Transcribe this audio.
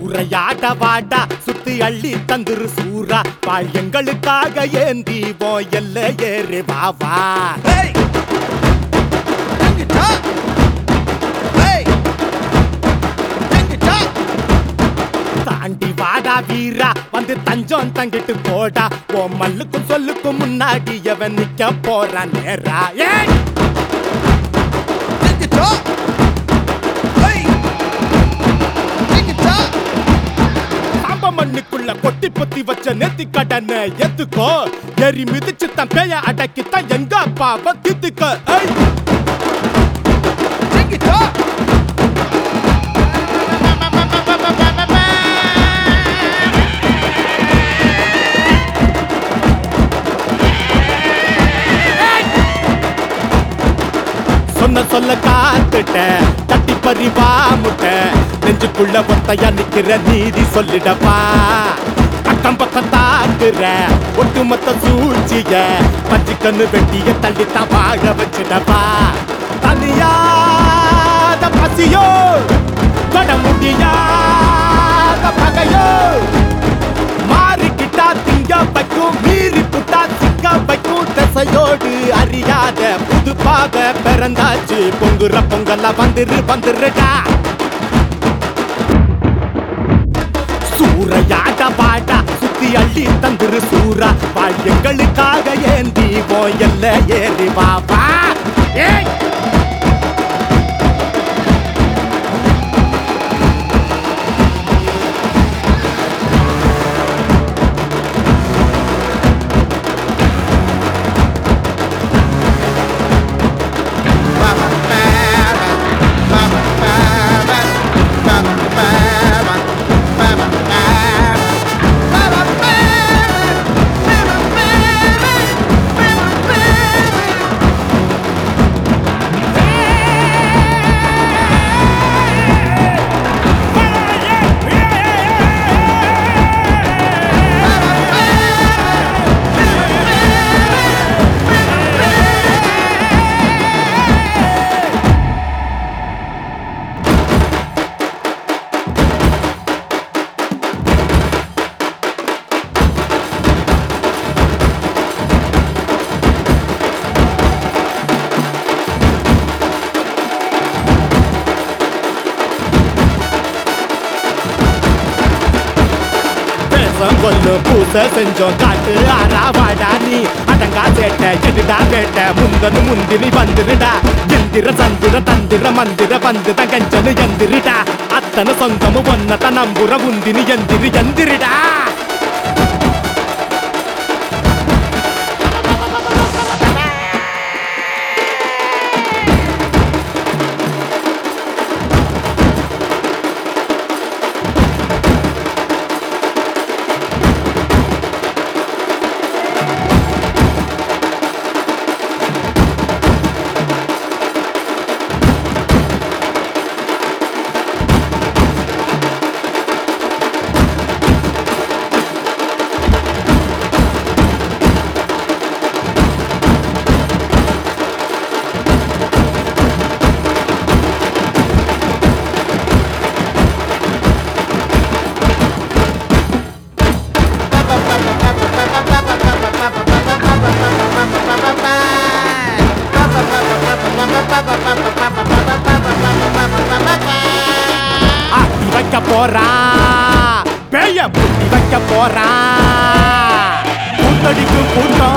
சூறையாட வாடா சுத்தி அள்ளி தந்துரு சூரா வாழ் எங்களுக்காக ஏந்தி போ எல்ல ஏறு வாவா தாண்டி வாடா வீரா வந்து தஞ்சம் தங்கிட்டு போடா ஓ மல்லுக்கும் சொல்லுக்கும் முன்னாடி எவன் நிக்க போறான் நேரா மண்ணுக்குள்ள கொட்டி பொத்தி வச்ச நெத்தி கடனை எத்துக்கோ எரி மிதிச்சு தன் பேய அடக்கித்தான் எங்க அப்பாவை தித்துக்க சொன்ன சொல்ல காத்துட்ட தட்டி பறிவா முட்ட நெஞ்சுக்குள்ள ஒத்தையா நிக்கிற நீதி சொல்லிடப்பா அக்கம் பக்கம் தாக்குற ஒட்டுமொத்த சூழ்ச்சிய பச்சை கண்ணு வெட்டிய தள்ளித்தான் வாழ வச்சிடப்பா தனியாத பசியோ தொட முடியாத பகையோ மாறிக்கிட்டா திங்க வைக்கும் மீறி புட்டா சிக்க வைக்கும் திசையோடு அறியாத புது பாத பிறந்தாச்சு பொங்குற பொங்கல்ல வந்துருடா சூறையாட பாடா சுத்தி அள்ளி தந்துரு சூரா வாழ் எங்களுக்காக ஏந்தி போ எல்ல ஏறி வாவா கொல்லு பூச செஞ்சோம் காட்டு ஆறாவாடா நீ அடங்கா சேட்ட எதுடா வேட்ட முந்தனு முந்தினி வந்துருடா எந்திர சந்திர தந்திர மந்திர வந்துத கஞ்சனு எந்திரிடா அத்தனை சொந்தமு ஒன்னத நம்புற முந்தினி எந்திரிடா ஆட்டி வைக்க போறா பேய புட்டி வைக்க போறா கூட்டடிக்கும் கூட்டம்